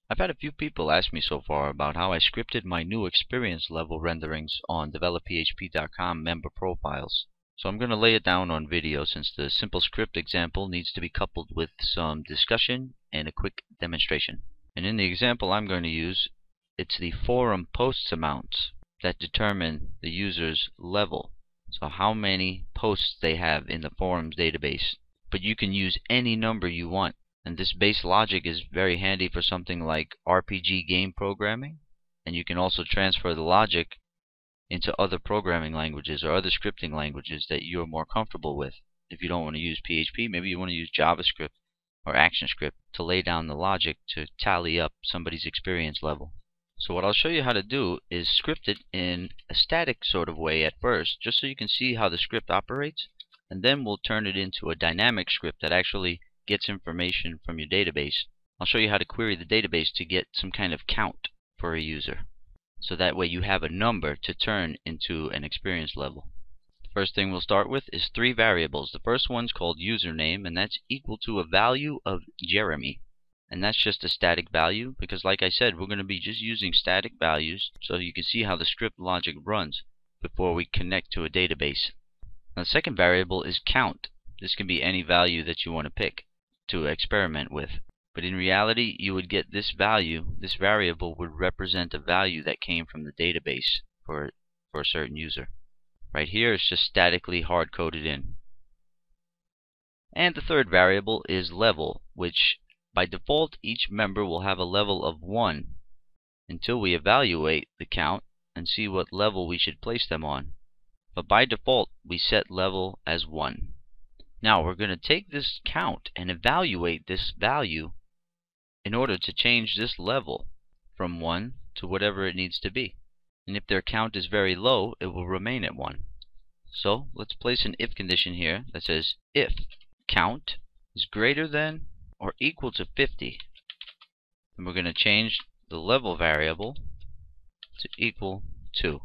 I've had a few people ask me so far about how I scripted my new experience level renderings on developphp.com member profiles. So I'm going to lay it down on video since the simple script example needs to be coupled with some discussion and a quick demonstration. And in the example I'm going to use, it's the forum posts amounts that determine the user's level. So how many posts they have in the forums database. But you can use any number you want. And this base logic is very handy for something like RPG game programming. And you can also transfer the logic into other programming languages or other scripting languages that you're more comfortable with. If you don't want to use PHP, maybe you want to use JavaScript or ActionScript to lay down the logic to tally up somebody's experience level. So what I'll show you how to do is script it in a static sort of way at first, just so you can see how the script operates, and then we'll turn it into a dynamic script that actually gets information from your database. I'll show you how to query the database to get some kind of count for a user. So that way you have a number to turn into an experience level. The first thing we'll start with is 3 variables. The first one's called username, and that's equal to a value of Jeremy. And that's just a static value because, like I said, we're going to be just using static values so you can see how the script logic runs before we connect to a database. Now, the second variable is count. This can be any value that you want to pick to experiment with. But in reality, you would get this value, this variable would represent a value that came from the database for a certain user. Right here, it's just statically hard-coded in. And the third variable is level, which by default, each member will have a level of 1 until we evaluate the count and see what level we should place them on. But by default, we set level as 1. Now, we're going to take this count and evaluate this value in order to change this level from 1 to whatever it needs to be. And if their count is very low, it will remain at 1. So let's place an if condition here that says if count is greater than or equal to 50, then we're going to change the level variable to equal to.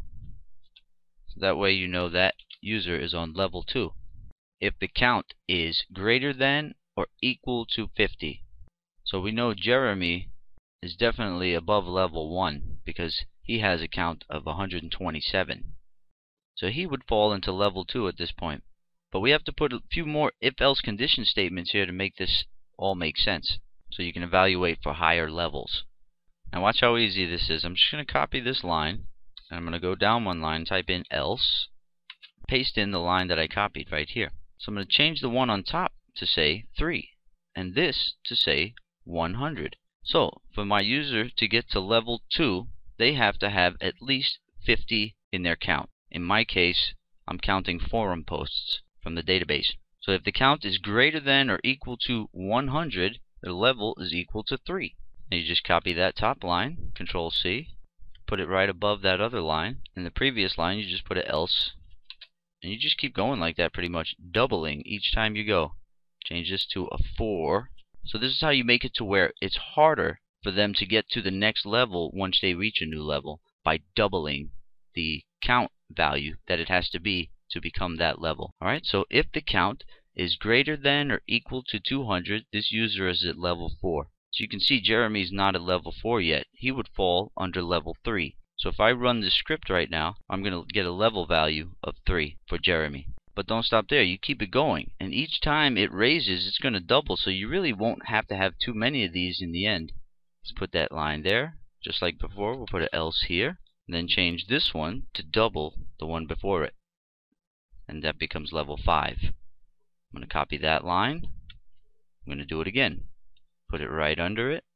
So that way you know that user is on level 2. If the count is greater than or equal to 50, so we know Jeremy is definitely above level 1 because he has a count of 127. So he would fall into level 2 at this point. But we have to put a few more if-else condition statements here to make this all make sense, so you can evaluate for higher levels. Now watch how easy this is. I'm just going to copy this line, and I'm going to go down one line, type in else, paste in the line that I copied right here. So I'm going to change the one on top to say 3, and this to say 100. So for my user to get to level 2, they have to have at least 50 in their count. In my case, I'm counting forum posts from the database. So if the count is greater than or equal to 100, the level is equal to 3. And you just copy that top line, Control C, put it right above that other line. In the previous line, you just put an else, and you just keep going like that, pretty much doubling each time you go. Change this to a 4. So this is how you make it to where it's harder for them to get to the next level once they reach a new level, by doubling the count value that it has to become that level. Alright, so if the count is greater than or equal to 200, this user is at level 4. So you can see Jeremy's not at level 4 yet. He would fall under level 3. So if I run this script right now, I'm going to get a level value of 3 for Jeremy. But don't stop there. You keep it going. And each time it raises, it's going to double. So you really won't have to have too many of these in the end. Let's put that line there. Just like before, we'll put an else here. And then change this one to double the one before it. And that becomes level 5. I'm going to copy that line. I'm going to do it again. Put it right under it.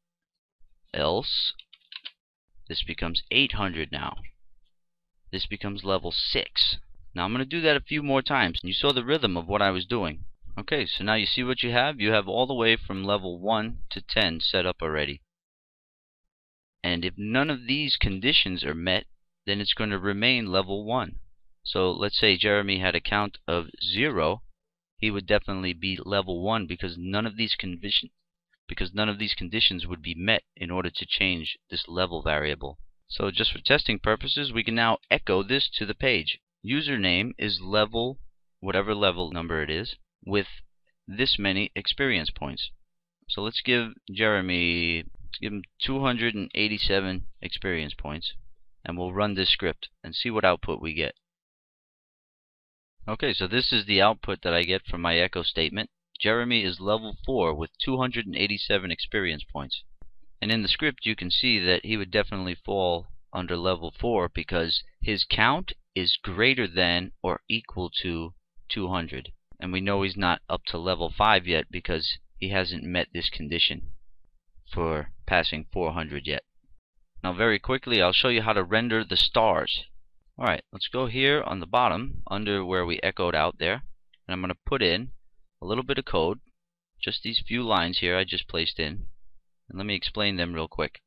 Else. This becomes 800 now. This becomes level 6. Now I'm going to do that a few more times. You saw the rhythm of what I was doing. Okay, so now you see what you have. You have all the way from level 1 to 10 set up already. And if none of these conditions are met, then it's going to remain level 1. So let's say Jeremy had a count of 0. He would definitely be level 1 because none of these conditions would be met in order to change this level variable. So just for testing purposes, we can now echo this to the page. Username is level, whatever level number it is, with this many experience points. So let's give Jeremy Let's give him 287 experience points, and we'll run this script and see what output we get. Okay, so this is the output that I get from my echo statement. Jeremy is level 4 with 287 experience points. And in the script you can see that he would definitely fall under level 4 because his count is greater than or equal to 200. And we know he's not up to level 5 yet because he hasn't met this condition for passing 400 yet. Now very quickly I'll show you how to render the stars. Alright, let's go here on the bottom under where we echoed out there, and I'm going to put in a little bit of code, just these few lines here I just placed in, and let me explain them real quick.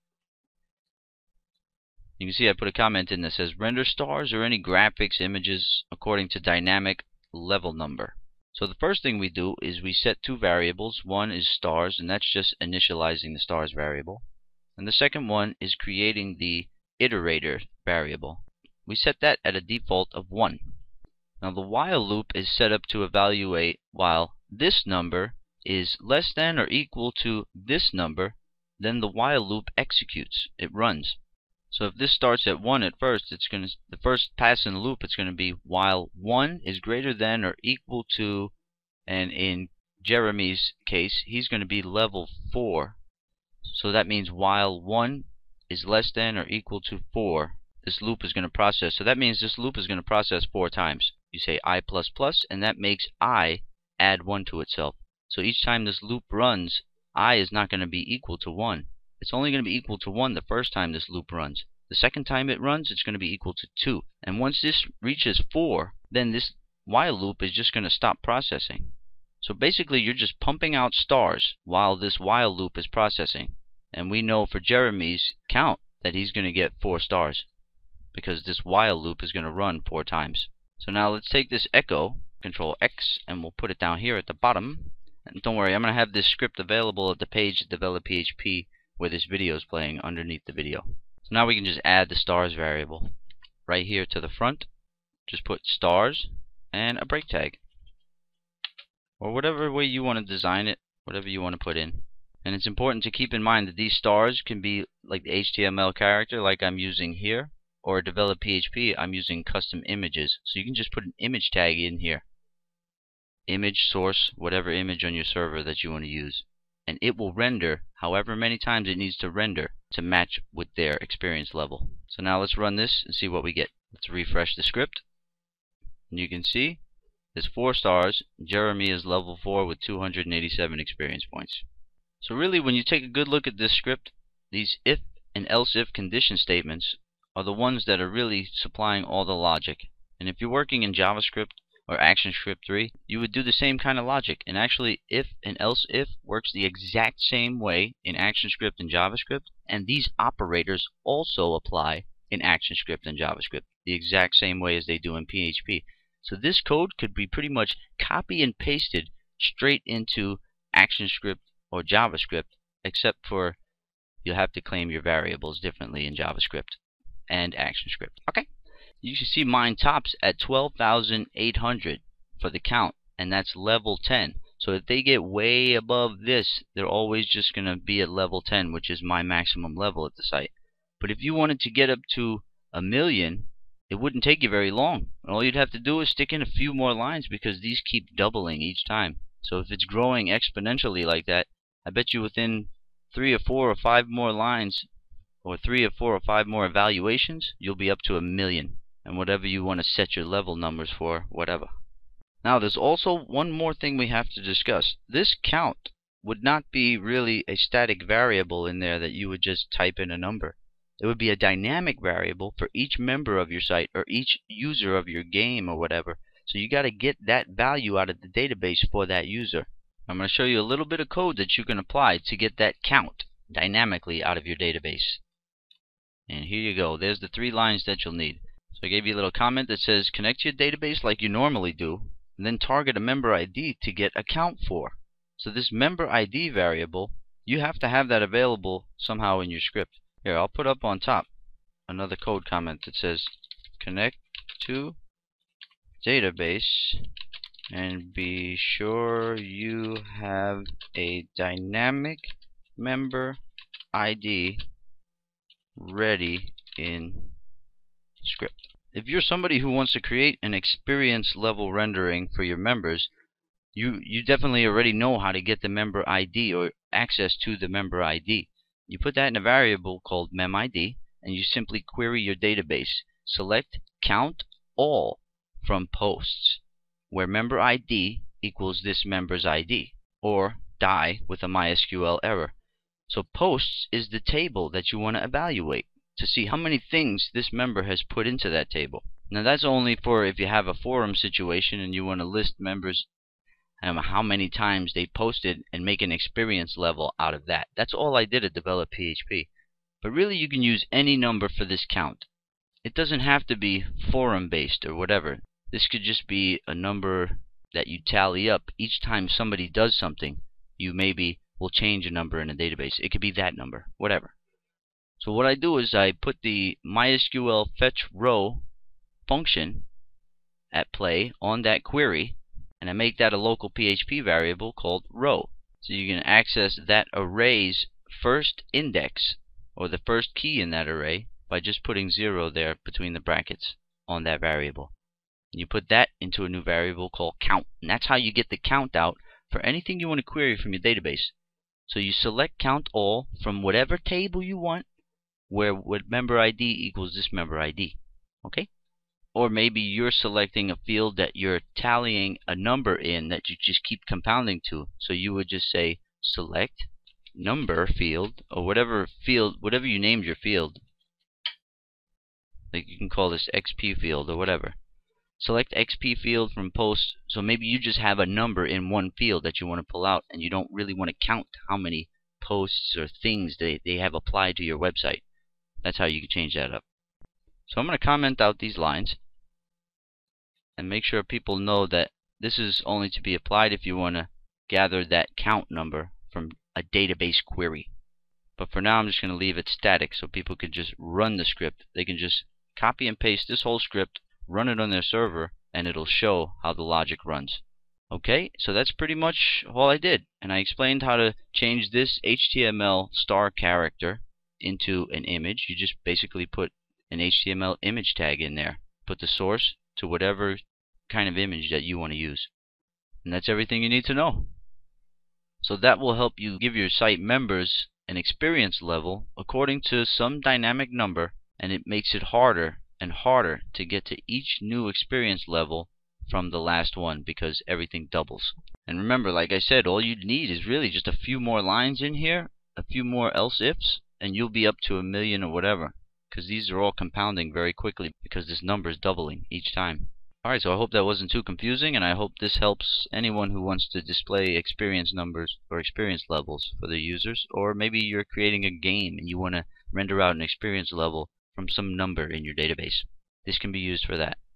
You can see I put a comment in that says render stars or any graphics images according to dynamic level number. So the first thing we do is we set two variables. One is stars, and that's just initializing the stars variable, and the second one is creating the iterator variable. We set that at a default of 1. Now the while loop is set up to evaluate while this number is less than or equal to this number, then the while loop executes. It runs. So if this starts at 1 at first, the first pass in the loop it's going to be while 1 is greater than or equal to, and in Jeremy's case he's going to be level 4. So that means while 1 is less than or equal to 4, this loop is going to process. So that means this loop is going to process 4 times. You say I++, and that makes I add 1 to itself. So each time this loop runs, I is not going to be equal to 1. It's only going to be equal to 1 the first time this loop runs. The second time it runs, it's going to be equal to 2. And once this reaches 4, then this while loop is just going to stop processing. So basically you're just pumping out stars while this while loop is processing. And we know for Jeremy's count that he's going to get 4 stars, because this while loop is going to run 4 times. So now let's take this echo, Control X, and we'll put it down here at the bottom. And don't worry, I'm going to have this script available at the page Develop PHP where this video is playing underneath the video. So now we can just add the stars variable right here to the front. Just put stars and a break tag, or whatever way you want to design it, whatever you want to put in. And it's important to keep in mind that these stars can be like the HTML character like I'm using here, or Develop PHP I'm using custom images. So you can just put an image tag in here, image source, whatever image on your server that you want to use, and it will render however many times it needs to render to match with their experience level. So now let's run this and see what we get. Let's refresh the script, and you can see there's 4 stars. Jeremy is level 4 with 287 experience points. So really, when you take a good look at this script, these if and else if condition statements are the ones that are really supplying all the logic. And if you're working in JavaScript or ActionScript 3, you would do the same kind of logic. And actually, if and else if works the exact same way in ActionScript and JavaScript, and these operators also apply in ActionScript and JavaScript the exact same way as they do in PHP. So this code could be pretty much copy and pasted straight into ActionScript or JavaScript, except for you'll have to claim your variables differently in JavaScript and ActionScript. Okay, you can see mine tops at 12,800 for the count, and that's level 10. So if they get way above this, they're always just going to be at level 10, which is my maximum level at the site. But if you wanted to get up to 1,000,000, it wouldn't take you very long. All you'd have to do is stick in a few more lines, because these keep doubling each time. So if it's growing exponentially like that, I bet you within 3 or 4 or 5 more lines, or 3 or 4 or 5 more evaluations, you'll be up to 1,000,000. And whatever you want to set your level numbers for, whatever. Now there's also one more thing we have to discuss. This count would not be really a static variable in there that you would just type in a number. It would be a dynamic variable for each member of your site or each user of your game or whatever. So you got to get that value out of the database for that user. I'm going to show you a little bit of code that you can apply to get that count dynamically out of your database. And here you go. There's the 3 lines that you'll need. So I gave you a little comment that says connect to your database like you normally do, and then target a member ID to get a count for. So this member ID variable, you have to have that available somehow in your script. Here, I'll put up on top another code comment that says connect to database and be sure you have a dynamic member ID ready in script. If you're somebody who wants to create an experience level rendering for your members, you definitely already know how to get the member ID or access to the member ID. You put that in a variable called memID, and you simply query your database. Select count all from posts, where member ID equals this member's ID, or die with a MySQL error. So posts is the table that you want to evaluate to see how many things this member has put into that table. Now that's only for if you have a forum situation and you want to list members how many times they posted and make an experience level out of that. That's all I did at Develop PHP. But really you can use any number for this count. It doesn't have to be forum based or whatever. This could just be a number that you tally up each time somebody does something. You maybe will change a number in a database. It could be that number, whatever. So what I do is I put the MySQL fetch row function at play on that query, and I make that a local PHP variable called row. So you can access that array's first index, or the first key in that array, by just putting 0 there between the brackets on that variable. You put that into a new variable called count, and that's how you get the count out for anything you want to query from your database. So you select count all from whatever table you want, where member ID equals this member ID. Okay? Or maybe you're selecting a field that you're tallying a number in that you just keep compounding to. So you would just say select number field, or whatever field, whatever you named your field. Like you can call this XP field or whatever. Select XP field from post. So maybe you just have a number in one field that you want to pull out, and you don't really want to count how many posts or things they have applied to your website. That's how you can change that up. So I'm going to comment out these lines and make sure people know that this is only to be applied if you want to gather that count number from a database query. But for now I'm just going to leave it static so people can just run the script. They can just copy and paste this whole script, run it on their server, and it'll show how the logic runs. Okay, so that's pretty much all I did. And I explained how to change this HTML star character into an image. You just basically put an HTML image tag in there. Put the source to whatever kind of image that you want to use. And that's everything you need to know. So that will help you give your site members an experience level according to some dynamic number, and it makes it harder and harder to get to each new experience level from the last one because everything doubles. And remember, like I said, all you need is really just a few more lines in here, a few more else ifs, and you'll be up to 1 million or whatever, because these are all compounding very quickly because this number is doubling each time. Alright, so I hope that wasn't too confusing, and I hope this helps anyone who wants to display experience numbers or experience levels for their users. Or maybe you're creating a game and you want to render out an experience level from some number in your database. This can be used for that.